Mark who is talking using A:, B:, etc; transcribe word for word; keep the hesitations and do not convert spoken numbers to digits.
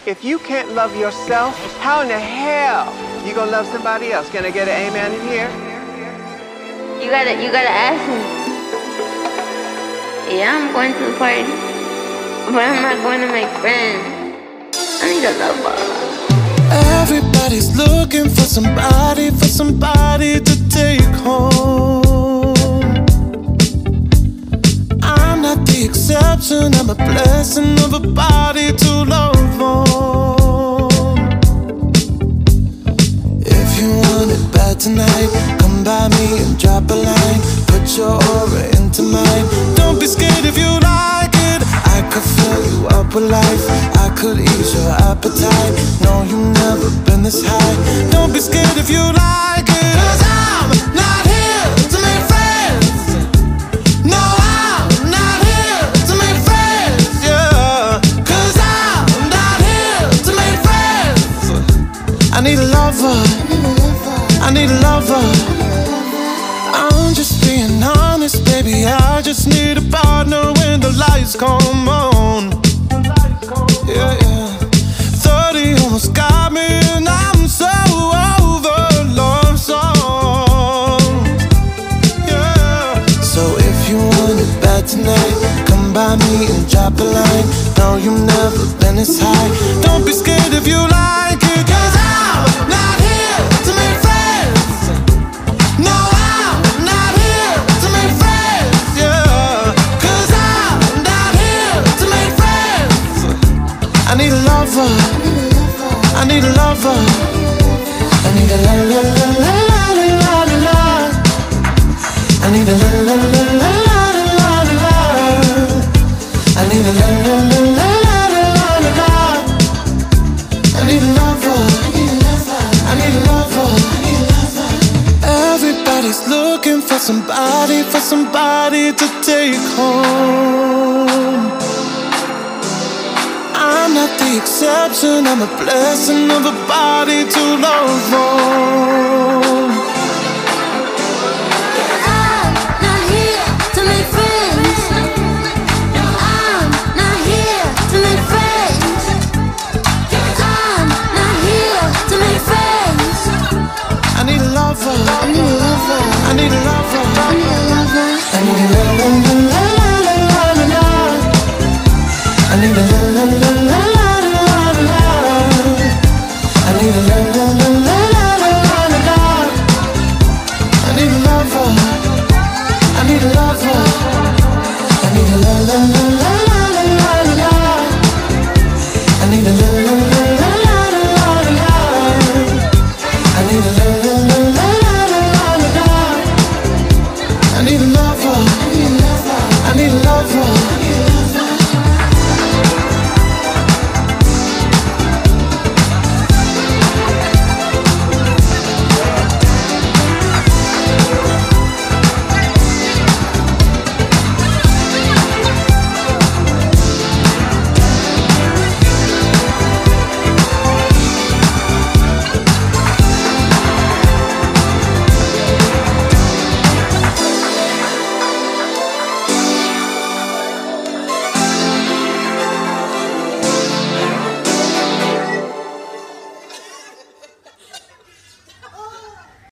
A: If you can't love yourself, how in the hell you gonna love somebody else? Can I get an amen in here?
B: You gotta, you gotta ask me. Yeah, I'm going to the party, but I'm not going to make friends. I need a lover.
C: Everybody's looking for somebody, for somebody to take home. I'm not the exception, I'm a blessing of a body to love on. If you want it bad tonight, come by me and drop a line. Put your aura into mine. Don't be scared if you like it. I could fill you up with life, I could ease your appetite. No, you've never been this high. Don't be scared if you like it. Cause I'm not here to make friends. No, I'm not here to make friends, yeah. Cause I'm not here to make friends. I need a lover, I need a lover. I'm just being honest, baby, I just need a partner when the lights come on. Yeah, yeah. Thirty almost got me and I'm so over love songs. Yeah. So if you want it bad tonight, come by me and drop a line. No, you've never been this high. Don't be scared if you like it. Cause I'm not here to make friends. No, I'm not here to make friends, yeah. Cause I'm not here to make friends. I need a lover, I need a lover. I need a la la la la la la la la. I need a la la la la la la la la. I need a la la la la la la la. I need a lover, I need a lover. Everybody's looking for somebody, for somebody to take home. I'm not the exception, I'm a blessing of a body to love on.